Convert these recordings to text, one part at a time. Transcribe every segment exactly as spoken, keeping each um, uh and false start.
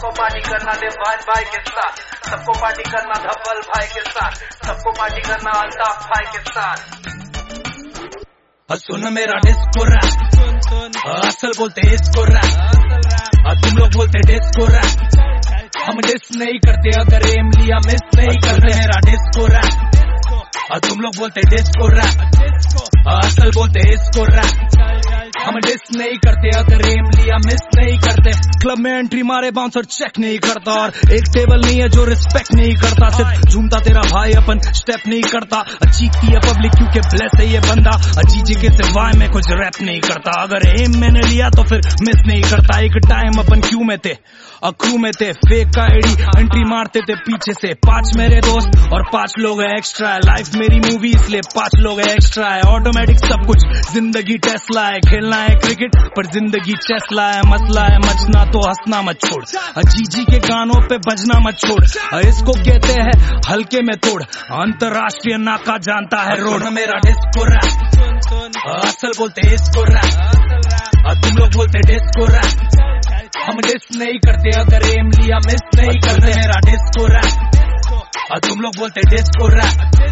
सबको पार्टी करना दे भाई भाई के साथ, सबको पार्टी करना धवल भाई के साथ, सबको पार्टी करना अल्ताफ भाई के साथ। सुन मेरा डिस्को रैप, असल बोलते इसको रैप, तुम लोग बोलते डिस्को रैप, हम डिस नहीं करते अगर एम लिया मिस नहीं करते। मेरा डिस्को रैप, तुम लोग बोलते डिस्को रैप, असल बोलते इसको रैप, हम डिस नहीं करते अगर एम लिया मिस नहीं करते। क्लब में एंट्री मारे बाउंसर चेक नहीं करता, और एक टेबल नहीं है जो रिस्पेक्ट नहीं करता। सिर्फ झूमता तेरा भाई अपन स्टेप नहीं करता, चीखती है पब्लिक क्योंकि ब्लेस है ये बंदा, जीजी के सिवाय में कुछ रैप नहीं करता। अगर एम मैंने लिया तो फिर मिस नहीं करता। एक टाइम अपन क्यू में थे, अक्रू में थे, फेक का आईडी एंट्री मारते थे पीछे से। पांच मेरे दोस्त और पांच लोग है एक्स्ट्रा है, लाइफ मेरी मूवी इसलिए पांच लोग है एक्स्ट्रा है। ऑटोमेटिक सब कुछ जिंदगी टेस्ला है, खेलना है क्रिकेट पर जिंदगी चेस्ला है। मसला है मचना तो हंसना मत छोड़, जीजी के गानों पे बजना मत छोड़, इसको कहते हैं हल्के में तोड़, अंतरराष्ट्रीय नाका जानता है रोड। मेरा डिस्को रैप, असल बोलते इसको रैप, तुम लोग बोलते डिस्को रैप, हम डिस नहीं करते अगर एम लिया मिस नहीं करते। मेरा डिस्को रैप, तुम लोग बोलते डिस्को रैप,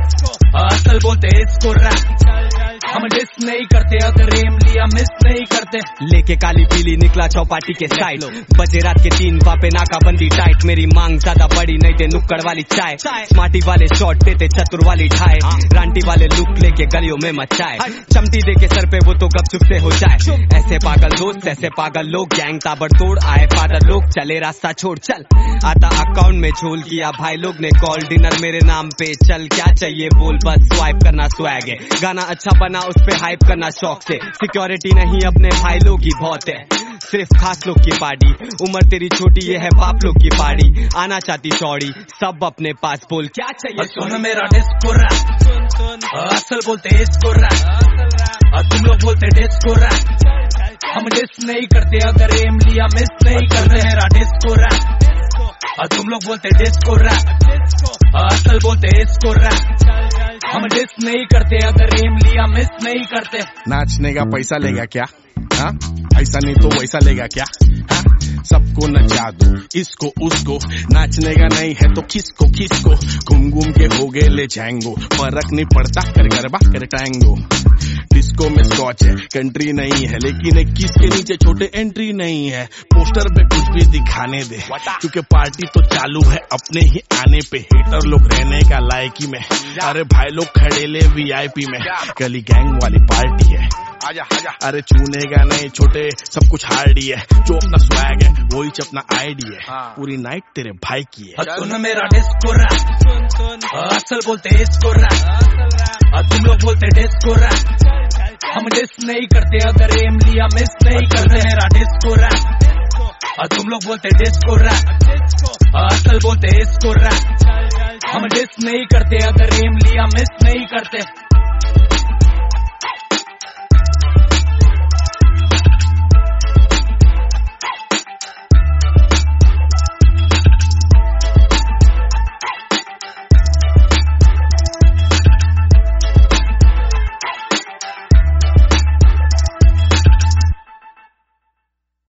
असल बोलते इसको रैप, हम डिस नहीं करते अगर एम लिया मिस नहीं करते। लेके काली पीली निकला चौपाटी के साइड, बजे रात के तीन वापे नाकाबंदी टाइट। मेरी मांग ज्यादा बड़ी नहीं दे नुक्कड़ वाली चाय, स्मार्टी वाले शॉट देते चतुर वाली ढाई, रांटी वाले लुक लेके गलियों में मचाए, चमटी दे के सर पे वो तो गपचुप से हो जाए। ऐसे पागल दोस्त ऐसे पागल लोग, गैंग ताबड़तोड़ आए फादर लोग, चले रास्ता छोड़ चल। आता अकाउंट में झोल किया भाई लोग ने कॉल, डिनर मेरे नाम पे चल क्या चाहिए बोल, बस स्वाइप करना स्वैग है, गाना अच्छा बना उस पे हाइप करना शौक से। सिक्योरिटी नहीं अपने भाई लोग ही बहुत है, सिर्फ खास लोग की पार्टी, उम्र तेरी छोटी ये है बाप लोग की पार्टी, आना चाहती चौड़ी सब अपने पास बोल क्या चाहिए। सुन मेरा डिस्को रैप, असल बोलते इसको रैप, तुम लोग बोलते डिस्को रैप, हम डिस नहीं करते अगर एम लिया मिस नहीं करते। मेरा डिस्को रैप, तुम लोग बोलते डिस्को रैप, असल बोलते इसको रैप, हम डिस नहीं करते अगर एम लिया मिस नहीं करते। नाचने का पैसा लेगा क्या? हाँ ऐसा नहीं तो वैसा लेगा क्या? हाँ सबको नचा दो इसको उसको, नाचने का नहीं है तो किसको किसको, घूम घूम के हो गए ले जाएंगो, फर्क नहीं पड़ता कर गरबा कर टाएंगो। डिस्को में स्कॉच है कंट्री नहीं है, लेकिन एक किस के नीचे छोटे एंट्री नहीं है। पोस्टर पे कुछ भी दिखाने दे क्योंकि पार्टी तो चालू है अपने ही आने पे, हेटर लोग रहने का लायकी में, अरे भाई लोग खड़े ले वीआईपी में, गली गैंग वाली पार्टी है। आजा आजा अरे छूनेगा नहीं छोटे सब कुछ हार्डी है, जो अपना स्वैग है वही अपना आईडी है, पूरी नाइट तेरे भाई की है। सुन मेरा डिस्को रैप, असल बोलते इसको रैप, तुम लोग बोलते डिस्को रैप, हम डिस नहीं करते अगर एम लिया मिस नहीं करते। मेरा डिस्को रैप, तुम लोग बोलते डिस्को रैप, असल बोलते इसको रैप, हम डिस नहीं करते अगर एम लिया मिस नहीं करते।